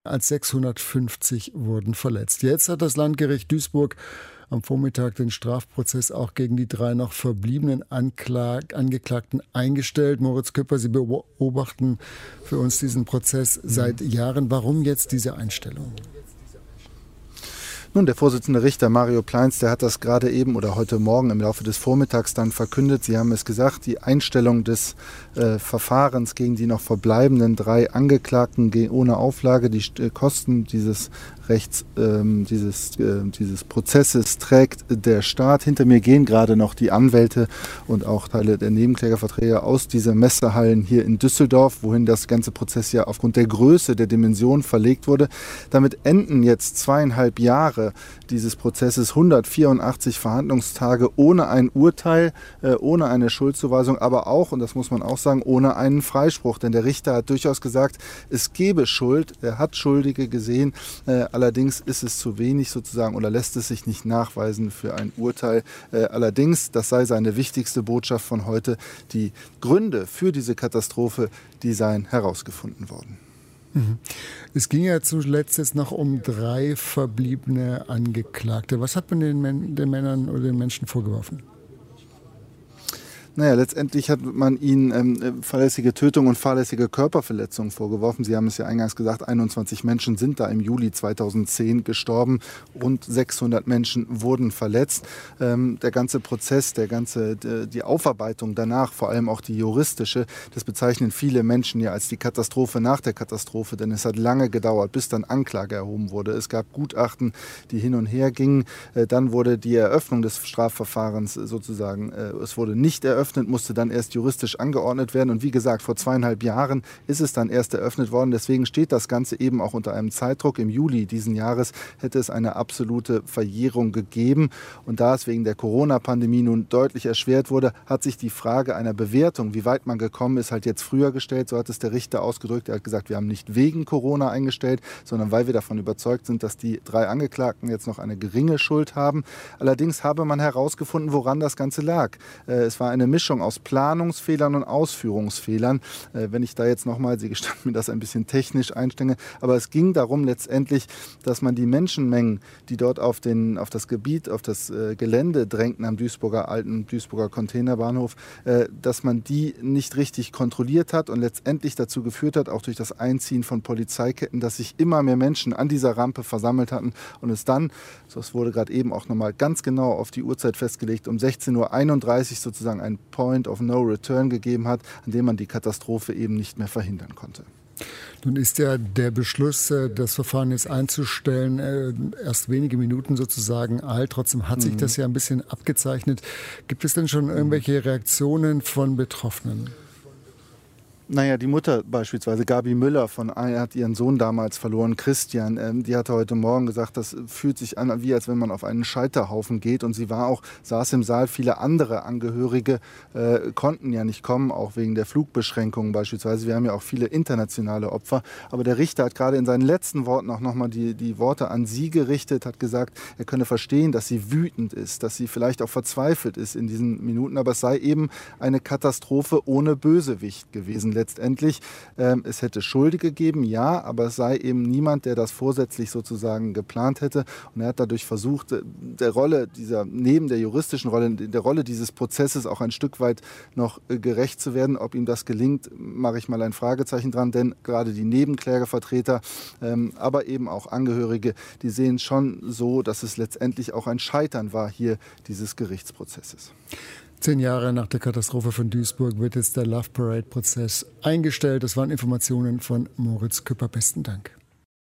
als 650 wurden verletzt. Jetzt hat das Landgericht Duisburg am Vormittag den Strafprozess auch gegen die 3 noch verbliebenen Angeklagten eingestellt. Moritz Küpper, Sie beobachten für uns diesen Prozess seit Jahren. Warum jetzt diese Einstellung? Nun, der Vorsitzende Richter Mario Pleins, der hat das gerade eben oder heute Morgen im Laufe des Vormittags dann verkündet. Sie haben es gesagt, die Einstellung des Verfahrens gegen die noch verbleibenden 3 Angeklagten ohne Auflage, die Kosten dieses dieses Prozesses trägt der Staat. Hinter mir gehen gerade noch die Anwälte und auch Teile der Nebenklägervertreter aus dieser Messehallen hier in Düsseldorf, wohin das ganze Prozess ja aufgrund der Größe, der Dimension verlegt wurde. Damit enden jetzt 2,5 Jahre dieses Prozesses, 184 Verhandlungstage ohne ein Urteil, ohne eine Schuldzuweisung, aber auch, und das muss man auch sagen, ohne einen Freispruch. Denn der Richter hat durchaus gesagt, es gebe Schuld, er hat Schuldige gesehen, allerdings ist es zu wenig sozusagen oder lässt es sich nicht nachweisen für ein Urteil. Allerdings, das sei seine wichtigste Botschaft von heute, die Gründe für diese Katastrophe, die seien herausgefunden worden. Es ging ja zuletzt jetzt noch um 3 verbliebene Angeklagte. Was hat man den Männern oder den Menschen vorgeworfen? Naja, letztendlich hat man ihnen fahrlässige Tötung und fahrlässige Körperverletzung vorgeworfen. Sie haben es ja eingangs gesagt, 21 Menschen sind da im Juli 2010 gestorben. Rund 600 Menschen wurden verletzt. Der ganze Prozess, die Aufarbeitung danach, vor allem auch die juristische, das bezeichnen viele Menschen ja als die Katastrophe nach der Katastrophe. Denn es hat lange gedauert, bis dann Anklage erhoben wurde. Es gab Gutachten, die hin und her gingen. Dann wurde die Eröffnung des Strafverfahrens sozusagen, es wurde nicht eröffnet, musste dann erst juristisch angeordnet werden. Und wie gesagt, vor 2,5 Jahren ist es dann erst eröffnet worden. Deswegen steht das Ganze eben auch unter einem Zeitdruck. Im Juli diesen Jahres hätte es eine absolute Verjährung gegeben. Und da es wegen der Corona-Pandemie nun deutlich erschwert wurde, hat sich die Frage einer Bewertung, wie weit man gekommen ist, halt jetzt früher gestellt. So hat es der Richter ausgedrückt. Er hat gesagt, wir haben nicht wegen Corona eingestellt, sondern weil wir davon überzeugt sind, dass die 3 Angeklagten jetzt noch eine geringe Schuld haben. Allerdings habe man herausgefunden, woran das Ganze lag. Es war eine Mischung aus Planungsfehlern und Ausführungsfehlern. Wenn ich da jetzt nochmal, Sie gestatten mir das ein bisschen technisch einstelle, aber es ging darum letztendlich, dass man die Menschenmengen, die dort auf das Gebiet, auf das Gelände drängten am alten Duisburger Containerbahnhof, dass man die nicht richtig kontrolliert hat und letztendlich dazu geführt hat, auch durch das Einziehen von Polizeiketten, dass sich immer mehr Menschen an dieser Rampe versammelt hatten und es dann, das wurde gerade eben auch nochmal ganz genau auf die Uhrzeit festgelegt, um 16:31 Uhr sozusagen ein Point of No Return gegeben hat, an dem man die Katastrophe eben nicht mehr verhindern konnte. Nun ist ja der Beschluss, das Verfahren jetzt einzustellen, erst wenige Minuten sozusagen alt. Trotzdem hat sich das ja ein bisschen abgezeichnet. Gibt es denn schon irgendwelche Reaktionen von Betroffenen? Naja, die Mutter beispielsweise, Gabi Müller, hat ihren Sohn damals verloren, Christian, die hatte heute Morgen gesagt, das fühlt sich an, wie als wenn man auf einen Scheiterhaufen geht. Und sie saß im Saal, viele andere Angehörige konnten ja nicht kommen, auch wegen der Flugbeschränkungen beispielsweise. Wir haben ja auch viele internationale Opfer. Aber der Richter hat gerade in seinen letzten Worten auch nochmal die Worte an sie gerichtet, hat gesagt, er könne verstehen, dass sie wütend ist, dass sie vielleicht auch verzweifelt ist in diesen Minuten. Aber es sei eben eine Katastrophe ohne Bösewicht gewesen. Letztendlich, es hätte Schuldige gegeben, ja, aber es sei eben niemand, der das vorsätzlich sozusagen geplant hätte. Und er hat dadurch versucht, neben der juristischen Rolle, der Rolle dieses Prozesses auch ein Stück weit noch gerecht zu werden. Ob ihm das gelingt, mache ich mal ein Fragezeichen dran, denn gerade die Nebenklägervertreter, aber eben auch Angehörige, die sehen schon so, dass es letztendlich auch ein Scheitern war hier dieses Gerichtsprozesses. 10 Jahre nach der Katastrophe von Duisburg wird jetzt der Love Parade-Prozess eingestellt. Das waren Informationen von Moritz Küpper. Besten Dank.